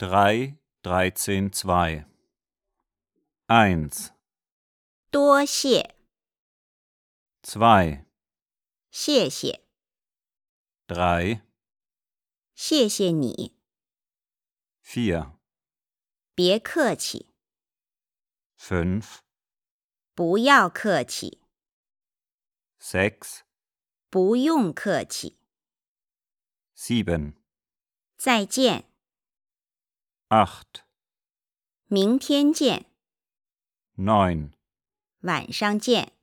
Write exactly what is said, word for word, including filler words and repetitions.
drei dreizehn zwei eins 多谢 zwei 谢谢 drei 谢谢你 vier 别客气 fünf 不要客气 sechs 不用客气 sieben 再见 acht 明天见 neun 晚上见